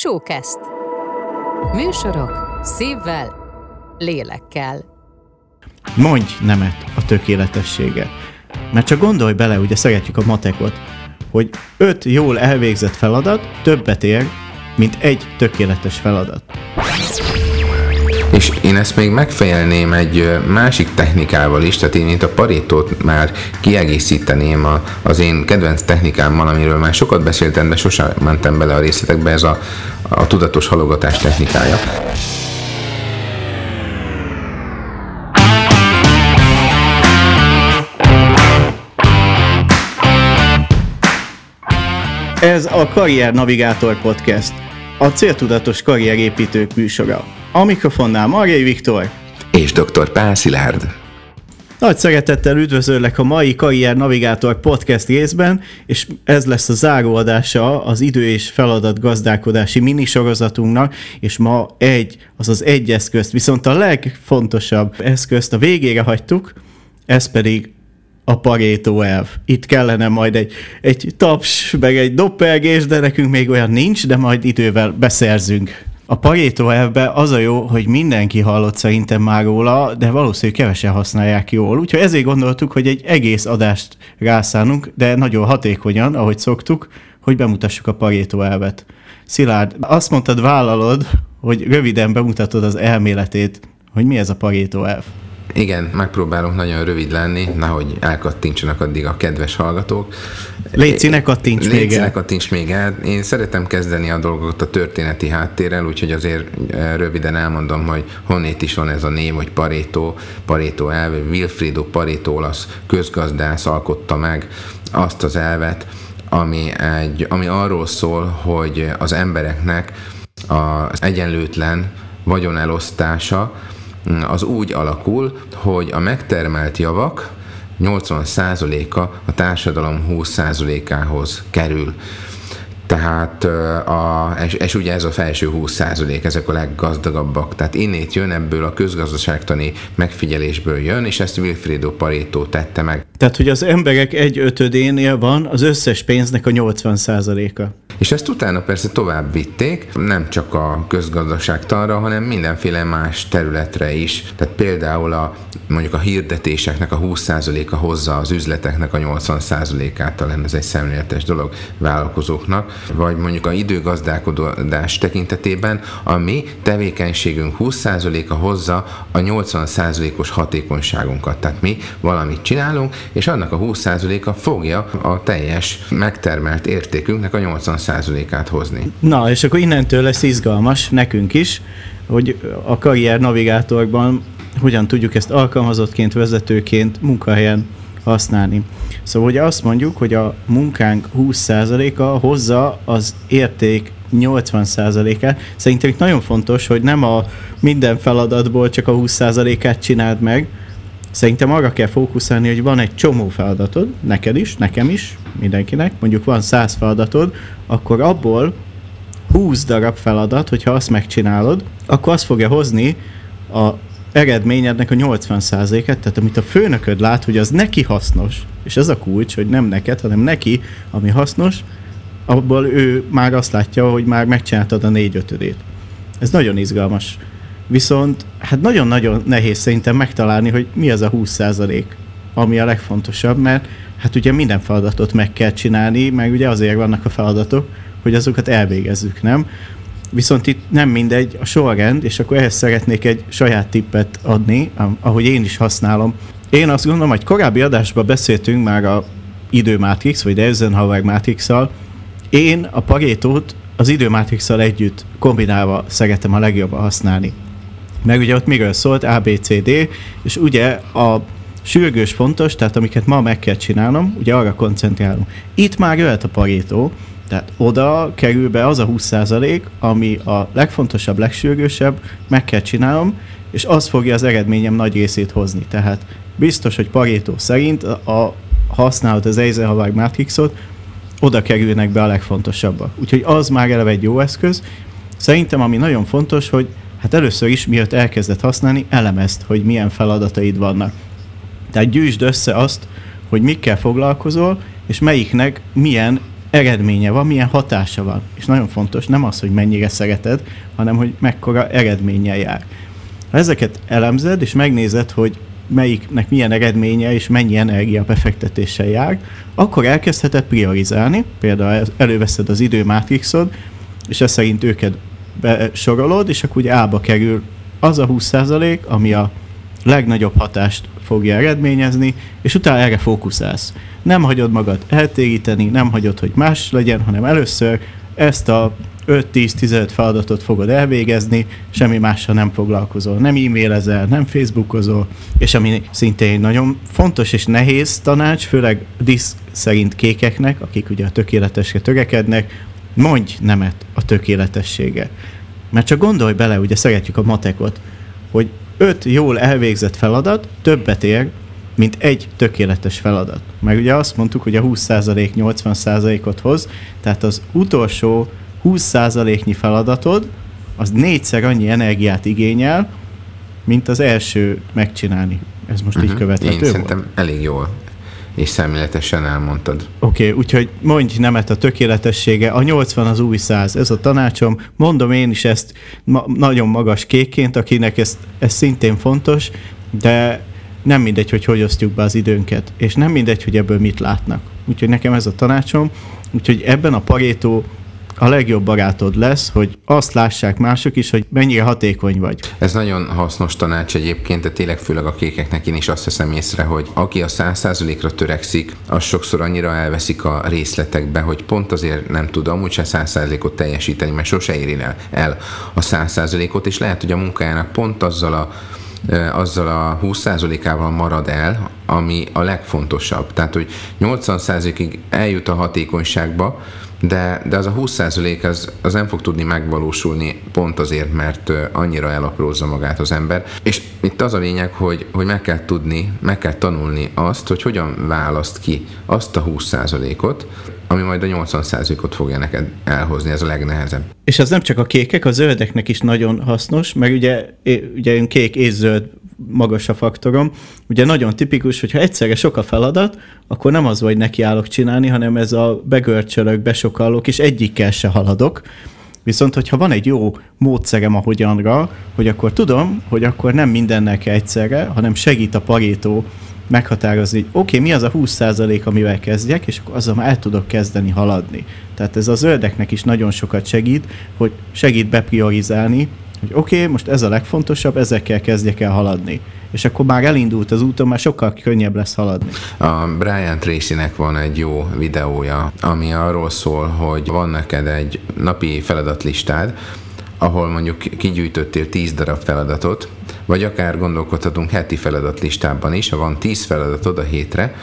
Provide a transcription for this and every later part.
Showcast. Műsorok szívvel, lélekkel. Mondj nemet a tökéletessége. Mert csak gondolj bele, ugye szeretjük a matekot, hogy 5 jól elvégzett feladat többet ér, mint egy tökéletes feladat. És én ezt még megfejelném egy másik technikával is, tehát én itt a Paretót már kiegészíteném az én kedvenc technikámmal, amiről már sokat beszéltem, de sosem mentem bele a részletekbe, ez a tudatos halogatás technikája. Ez a Karrier Navigátor Podcast, a céltudatos karrierépítők műsora. A mikrofonnál Marjai Viktor és dr. Pál Szilárd. Nagy szeretettel üdvözöllek a mai Karrier Navigátor Podcast részben, és ez lesz a záróadása az idő és feladat gazdálkodási minisorozatunknak, és ma egy eszközt, viszont a legfontosabb eszközt a végére hagytuk, ez pedig a Pareto elv. Itt kellene majd egy taps, meg egy doppelgés, de nekünk még olyan nincs, de majd idővel beszerzünk. A Pareto elvben az a jó, hogy mindenki hallott szerintem már róla, de valószínűleg kevesen használják jól. Úgyhogy ezért gondoltuk, hogy egy egész adást rászánunk, de nagyon hatékonyan, ahogy szoktuk, hogy bemutassuk a Pareto elvet. Szilárd, azt mondtad, vállalod, hogy röviden bemutatod az elméletét, hogy mi ez a Pareto elv. Igen, megpróbálok nagyon rövid lenni, nehogy elkattintsanak addig a kedves hallgatók. Légy, ne kattints még el. Én szeretem kezdeni a dolgokat a történeti háttérrel, úgyhogy azért röviden elmondom, hogy honnét is van ez a név, hogy Pareto elv. Vilfredo Pareto olasz közgazdász alkotta meg azt az elvet, ami arról szól, hogy az embereknek az egyenlőtlen vagyonelosztása az úgy alakul, hogy a megtermelt javak 80%-a a társadalom 20%-ához kerül. Tehát, és ugye ez a felső 20%, ezek a leggazdagabbak. Tehát innét jön, ebből a közgazdaságtani megfigyelésből jön, és ezt Vilfredo Pareto tette meg. Tehát, hogy az emberek 1/5-énél van az összes pénznek a 80%-a. És ezt utána persze tovább vitték, nem csak a közgazdaságtanra, hanem mindenféle más területre is. Tehát például mondjuk a hirdetéseknek a 20%-a hozza az üzleteknek a 80%-át, talán ez egy szemléletes dolog vállalkozóknak, vagy mondjuk a időgazdálkodás tekintetében a mi tevékenységünk 20%-a hozza a 80%-os hatékonyságunkat. Tehát mi valamit csinálunk, és annak a 20%-a fogja a teljes megtermelt értékünknek a 80%-át hozni. Na, és akkor innentől lesz izgalmas nekünk is, hogy a Karrier Navigátorban hogyan tudjuk ezt alkalmazottként, vezetőként, munkahelyen használni. Szóval ugye azt mondjuk, hogy a munkánk 20%-a hozza az érték 80%-át. Szerintem itt nagyon fontos, hogy nem a minden feladatból csak a 20%-át csináld meg. Szerintem arra kell fókuszálni, hogy van egy csomó feladatod, neked is, nekem is, mindenkinek, mondjuk van 100 feladatod, akkor abból 20 darab feladat, hogyha azt megcsinálod, akkor azt fogja hozni a eredményednek a 80%-et, tehát amit a főnököd lát, hogy az neki hasznos, és ez a kulcs, hogy nem neked, hanem neki, ami hasznos, abból ő már azt látja, hogy már megcsináltad a 4/5-ét. Ez nagyon izgalmas. Viszont hát nagyon-nagyon nehéz szerintem megtalálni, hogy mi az a 20%, ami a legfontosabb, mert hát ugye minden feladatot meg kell csinálni, meg ugye azért vannak a feladatok, hogy azokat elvégezzük, nem? Viszont itt nem mindegy a sorrend, és akkor ehhez szeretnék egy saját tippet adni, ahogy én is használom. Én azt gondolom, hogy korábbi adásban beszéltünk már a időmátrix, vagy Eisenhower mátrixszal. Én a Paretót az időmátrixszal együtt kombinálva szeretem a legjobban használni. Meg ugye ott miről szólt, A, B, C, D, és ugye a sürgős fontos, tehát amiket ma meg kell csinálnom, ugye arra koncentrálunk. Itt már jöhet a Pareto, tehát oda kerül be az a 20%, ami a legfontosabb, legsürgősebb, meg kell csinálnom, és az fogja az eredményem nagy részét hozni. Tehát biztos, hogy Pareto szerint, ha használod az Eisenhower mátrixot, oda kerülnek be a legfontosabbak. Úgyhogy az már eleve egy jó eszköz. Szerintem ami nagyon fontos, hogy hát először is, miatt elkezded használni, elemezd, hogy milyen feladataid vannak. Tehát gyűjtsd össze azt, hogy mikkel foglalkozol, és melyiknek milyen eredménye van, milyen hatása van. És nagyon fontos, nem az, hogy mennyire szereted, hanem hogy mekkora eredménnyel jár. Ha ezeket elemzed, és megnézed, hogy melyiknek milyen eredménye és mennyi energiabefektetéssel jár, akkor elkezdheted priorizálni, például előveszed az időmátrixod, és ez szerint őket besorolod, és akkor ugye A-ba kerül az a 20%, ami a legnagyobb hatást fogja eredményezni, és utána erre fókuszálsz. Nem hagyod magad eltéríteni, nem hagyod, hogy más legyen, hanem először ezt a 5-10-15 feladatot fogod elvégezni, semmi mással nem foglalkozol. Nem e-mailezel, nem facebookozol, és ami szintén nagyon fontos és nehéz tanács, főleg disz szerint kékeknek, akik ugye a tökéletesre törekednek, mondj nemet a tökéletessége. Mert csak gondolj bele, ugye szeretjük a matekot, hogy 5 jól elvégzett feladat többet ér, mint egy tökéletes feladat. Meg ugye azt mondtuk, hogy a 20% 80%-ot hoz, tehát az utolsó 20%-nyi feladatod, az 4-szer annyi energiát igényel, mint az első megcsinálni. Ez most így követhető volt? Én szerintem elég jól és szemléletesen elmondtad. Oké, úgyhogy mondj nemet a tökéletessége, a 80 az új 100, ez a tanácsom. Mondom én is ezt nagyon magas kékként, akinek ez szintén fontos, de nem mindegy, hogy osztjuk be az időnket, és nem mindegy, hogy ebből mit látnak. Úgyhogy nekem ez a tanácsom, úgyhogy ebben a Pareto a legjobb barátod lesz, hogy azt lássák mások is, hogy mennyire hatékony vagy. Ez nagyon hasznos tanács egyébként, de tényleg főleg a kékeknek én is azt veszem észre, hogy aki a 100%-ra törekszik, az sokszor annyira elveszik a részletekbe, hogy pont azért nem tudom úgyse 100%-ot teljesíteni, mert sose éri el a 100%-ot, és lehet, hogy a munkájának pont azzal a 20%-ával marad el, ami a legfontosabb. Tehát, hogy 80%-ig eljut a hatékonyságba, de az a 20% az nem fog tudni megvalósulni pont azért, mert annyira elaprózza magát az ember. És itt az a lényeg, hogy meg kell tanulni azt, hogy hogyan választ ki azt a 20%-ot, ami majd a 80%-ot fogja neked elhozni, ez a legnehezebb. És az nem csak a kékek, a zöldeknek is nagyon hasznos, mert ugye kék és zöld magas a faktorom. Ugye nagyon tipikus, hogyha egyszerre sok a feladat, akkor nem az, hogy nekiállok csinálni, hanem ez a begörcsölök, besokallok, és egyikkel se haladok. Viszont, hogyha van egy jó módszerem ahogyanra, hogy akkor tudom, hogy akkor nem mindennel kell egyszerre, hanem segít a Pareto meghatározni, hogy oké, mi az a 20%, amivel kezdjek, és akkor azzal már el tudok kezdeni haladni. Tehát ez a zöldeknek is nagyon sokat segít, hogy segít bepriorizálni, hogy oké, most ez a legfontosabb, ezekkel kezdjek el haladni. És akkor már elindult az úton, már sokkal könnyebb lesz haladni. A Brian Tracynek van egy jó videója, ami arról szól, hogy van neked egy napi feladatlistád, ahol mondjuk kigyűjtöttél 10 darab feladatot, vagy akár gondolkodhatunk heti feladatlistában is, ha van 10 feladatod a hétre,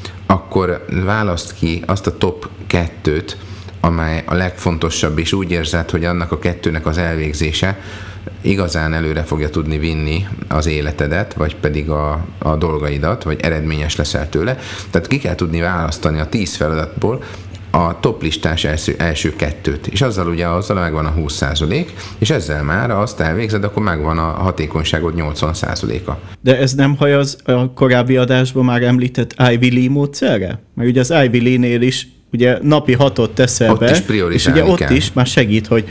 akkor választ ki azt a top 2-t, amely a legfontosabb, és úgy érzed, hogy annak a 2-nek az elvégzése igazán előre fogja tudni vinni az életedet, vagy pedig a dolgaidat, vagy eredményes leszel tőle. Tehát ki kell tudni választani a 10 feladatból a top listás első 2-t, és azzal megvan a 20%, és ezzel már azt elvégzed, akkor megvan a hatékonyságod 80%-a. De ez nem hajaz a korábbi adásban már említett Ivy Lee módszerre? Mert ugye az Ivy Lee-nél is ugye napi 6-ot teszel ott be, is és ugye ott kell. Is már segít, hogy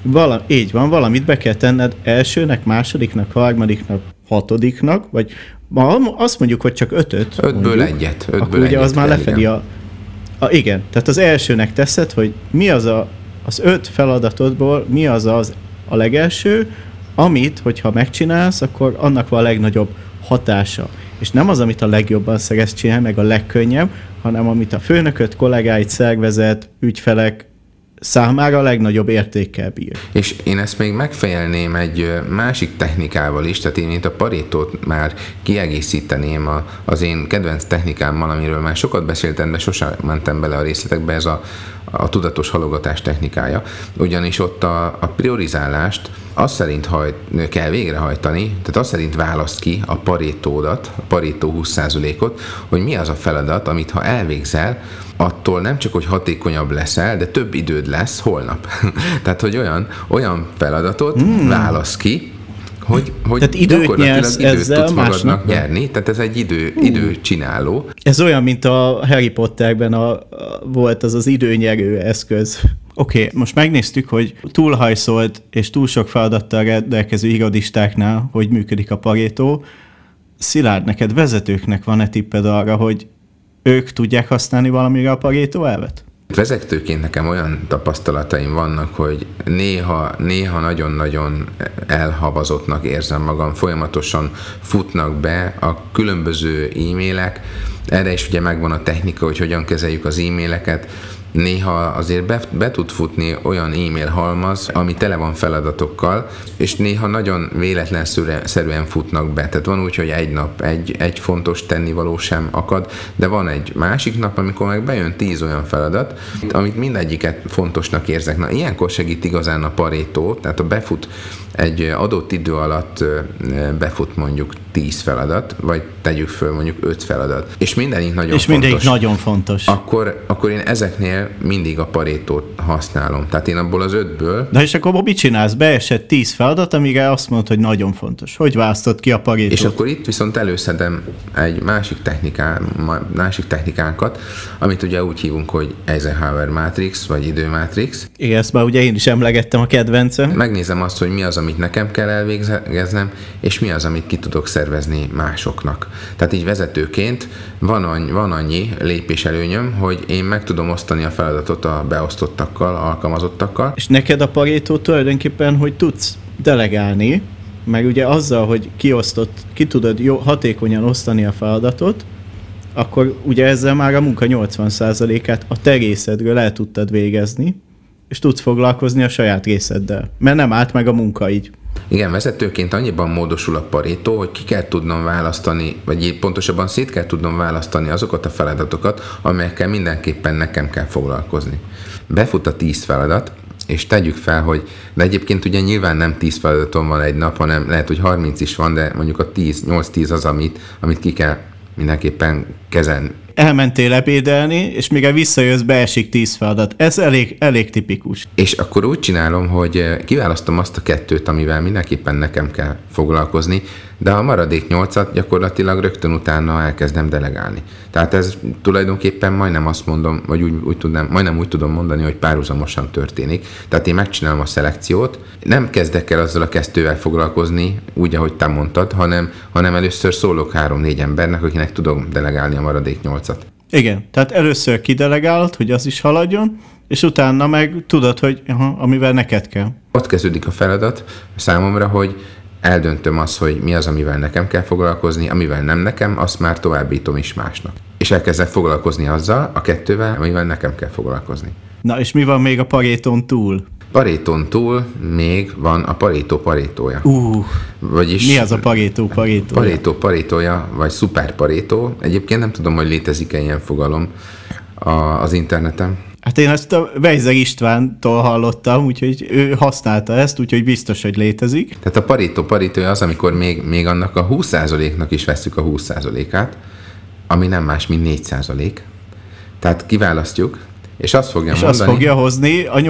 így van, valamit be kell tenned elsőnek, másodiknak, harmadiknak, hatodiknak, vagy azt mondjuk, hogy csak 5-öt. 5-ből egyet. Akkor ugye az már lefedi igen, tehát az elsőnek teszed, hogy mi az az 5 feladatodból, mi az a legelső, amit, hogyha megcsinálsz, akkor annak van a legnagyobb hatása. És nem az, amit a legjobban szeretsz csinálni, meg a legkönnyebb, hanem amit a főnököd, kollégáid, szervezet, ügyfelek számára a legnagyobb értékkel bír. És én ezt még megfejelném egy másik technikával is, tehát én itt a Paretót már kiegészíteném az én kedvenc technikámmal, amiről már sokat beszéltem, de sosem mentem bele a részletekbe, ez a tudatos halogatás technikája. Ugyanis ott a priorizálást azt szerint kell végrehajtani, tehát azt szerint választ ki a Paretódat, a Pareto 20%-ot, hogy mi az a feladat, amit ha elvégzel, attól nem csak, hogy hatékonyabb leszel, de több időd lesz holnap. Tehát, hogy olyan feladatot válasz ki, tehát időt nyersz ezzel tudsz magadnak másnak nyerni, tehát ez egy időcsináló. Ez olyan, mint a Harry Potterben volt az időnyerő eszköz. Oké, most megnéztük, hogy túlhajszolt és túl sok feladattal rendelkező irodistáknál, hogy működik a Pareto. Szilárd, neked vezetőknek van-e tipped arra, hogy ők tudják használni valamire a Pareto elvet? Vezetőként nekem olyan tapasztalataim vannak, hogy néha nagyon-nagyon elhavazottnak érzem magam, folyamatosan futnak be a különböző e-mailek, erre is ugye megvan a technika, hogy hogyan kezeljük az e-maileket, néha azért be tud futni olyan e-mail halmaz, ami tele van feladatokkal, és néha nagyon véletlenszerűen futnak be. Tehát van úgy, hogy egy nap egy fontos tennivaló sem akad, de van egy másik nap, amikor meg bejön 10 olyan feladat, amit mindegyiket fontosnak érzek. Na, ilyenkor segít igazán a Pareto, tehát ha befut egy adott idő alatt befut mondjuk 10 feladat, vagy tegyük föl mondjuk 5 feladat, és mindegyik nagyon fontos. Akkor én ezeknél mindig a Paretót használom. Tehát én abból az 5-ből... Na és akkor mit csinálsz? Beesett 10 feladat, amire azt mondod, hogy nagyon fontos. Hogy választod ki a Paretót? És akkor itt viszont előszedem egy másik technikánkat, amit ugye úgy hívunk, hogy Eisenhower Matrix, vagy időmátrix. Igen, ezt már ugye én is emlegettem, a kedvencem. Megnézem azt, hogy mi az, amit nekem kell elvégeznem, és mi az, amit ki tudok szervezni másoknak. Tehát így vezetőként van annyi lépéselőnyöm, hogy én meg tudom osztani a feladatot a beosztottakkal, alkalmazottakkal. És neked a Pareto tulajdonképpen, hogy tudsz delegálni, meg ugye azzal, hogy ki tudod hatékonyan osztani a feladatot, akkor ugye ezzel már a munka 80%-át a te részedről el tudtad végezni, és tudsz foglalkozni a saját részeddel, mert nem állt meg a munka így. Igen, vezetőként annyiban módosul a Pareto, hogy ki kell tudnom választani, vagy pontosabban szét kell tudnom választani azokat a feladatokat, amelyekkel mindenképpen nekem kell foglalkozni. Befut a 10 feladat, és tegyük fel, hogy de egyébként ugye nyilván nem 10 feladatom van egy nap, hanem lehet, hogy 30 is van, de mondjuk a 8-10 az, amit ki kell mindenképpen kezelni. Elmentél ebédelni, és mire visszajössz, beesik 10 feladat. Ez elég tipikus. És akkor úgy csinálom, hogy kiválasztom azt a 2, amivel mindenképpen nekem kell foglalkozni, de a maradék 8-at gyakorlatilag rögtön utána elkezdem delegálni. Tehát ez tulajdonképpen majdnem azt mondom, vagy majdnem úgy tudom mondani, hogy párhuzamosan történik. Tehát én megcsinálom a szelekciót, nem kezdek el azzal a 2-vel foglalkozni, úgy, ahogy te mondtad, hanem először szólok 3-4 embernek, akinek tudom delegálni a maradék 8-at. Igen, tehát először kidelegálod, hogy az is haladjon, és utána meg tudod, hogy amivel neked kell. Ott kezdődik a feladat számomra, hogy eldöntöm azt, hogy mi az, amivel nekem kell foglalkozni, amivel nem nekem, azt már továbbítom is másnak. És elkezdek foglalkozni azzal a 2-vel, amivel nekem kell foglalkozni. Na, és mi van még a Paretón túl? Paretón túl még van a Paretója. Vagyis mi az a Paretója, vagy szuper Pareto. Egyébként nem tudom, hogy létezik-e ilyen fogalom az interneten. Hát én ezt a Weiser Istvántól hallottam, úgyhogy ő használta ezt, úgyhogy biztos, hogy létezik. Tehát a Paretója az, amikor még annak a 20%-nak is vesszük a 20%-át, ami nem más, mint 4%. Tehát kiválasztjuk, és azt fogja mondani... És azt fogja hozni a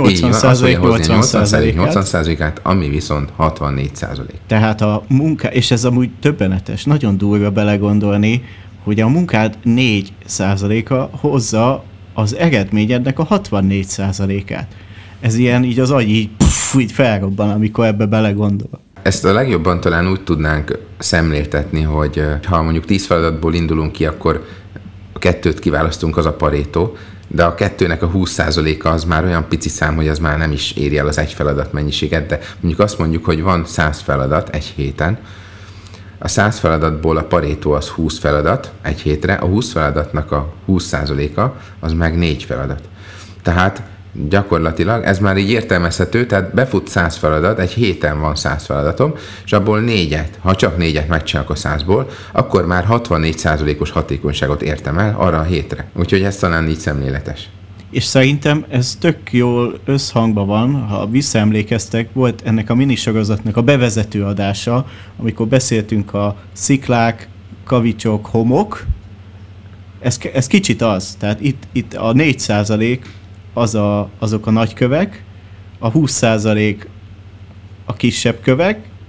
80%-át, ami viszont 64%. Tehát a munka, és ez amúgy döbbenetes, nagyon durva belegondolni, hogy a munkád 4%-a hozza az eredményednek a 64%-át. Ez ilyen, így az agy így felrobban, amikor ebbe belegondol. Ezt a legjobban talán úgy tudnánk szemléltetni, hogy ha mondjuk 10 feladatból indulunk ki, akkor a 2-t kiválasztunk, az a Pareto, de a 2-nek a 20%-a az már olyan pici szám, hogy az már nem is éri el az egy feladat mennyiséget, de mondjuk azt mondjuk, hogy van 100 feladat egy héten, a 100 feladatból a Pareto az 20 feladat egy hétre, a 20 feladatnak a 20%-a az meg 4 feladat. Tehát gyakorlatilag ez már így értelmezhető, tehát befut 100 feladat, egy héten van 100 feladatom, és abból 4-et, ha csak 4-et megcsinálok a 100-ból, akkor már 64%-os hatékonyságot értem el arra a hétre. Úgyhogy ez talán így szemléletes. És szerintem ez tök jól összhangban van, ha visszaemlékeztek, volt ennek a minisorozatnak a bevezető adása, amikor beszéltünk a sziklák, kavicsok, homok. Ez kicsit az, tehát itt a 4% azok a nagy kövek, a 20% a kisebb kövek,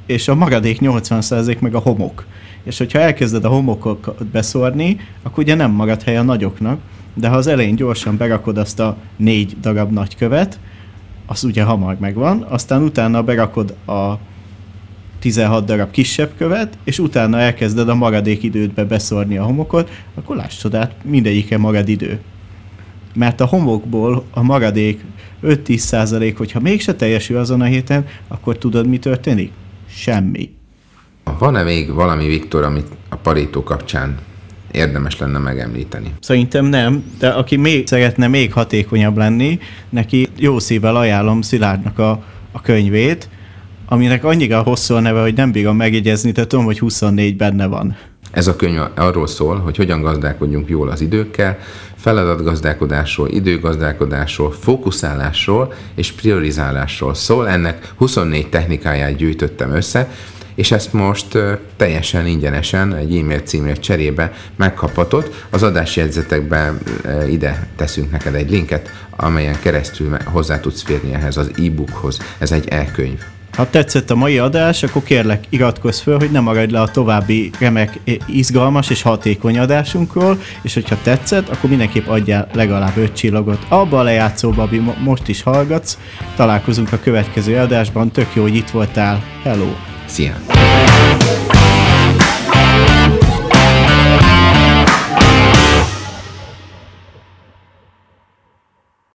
és a maradék 80% meg a homok. És hogyha elkezded a homokokat beszórni, akkor ugye nem marad hely a nagyoknak, de ha az elején gyorsan berakod azt a 4 darab nagykövet, az ugye hamar megvan, aztán utána berakod a 16 darab kisebb követ, és utána elkezded a maradék idődbe beszórni a homokot, akkor láss csodát, mindegyike marad idő. Mert a homokból a maradék 5-10%, hogyha mégse teljesül azon a héten, akkor tudod, mi történik? Semmi. Van-e még valami, Viktor, amit a Pareto kapcsán érdemes lenne megemlíteni? Szerintem nem, de aki még szeretne még hatékonyabb lenni, neki jó szívvel ajánlom Szilárdnak a könyvét, aminek annyira hosszú a neve, hogy nem bírom megjegyezni, de tudom, hogy 24 benne van. Ez a könyv arról szól, hogy hogyan gazdálkodjunk jól az időkkel, feladatgazdálkodásról, időgazdálkodásról, fókuszálásról és priorizálásról szól. Ennek 24 technikáját gyűjtöttem össze, és ezt most teljesen ingyenesen egy e-mail címért cserébe megkaphatod. Az adásjegyzetekben ide teszünk neked egy linket, amelyen keresztül hozzá tudsz férni ehhez az e-bookhoz. Ez egy e-könyv. Ha tetszett a mai adás, akkor kérlek, iratkozz föl, hogy ne maradj le a további remek, izgalmas és hatékony adásunkról, és hogyha tetszett, akkor mindenképp adjál legalább 5 csillagot abba a lejátszóba, ami most is hallgatsz. Találkozunk a következő adásban, tök jó, hogy itt voltál. Hello! Szia!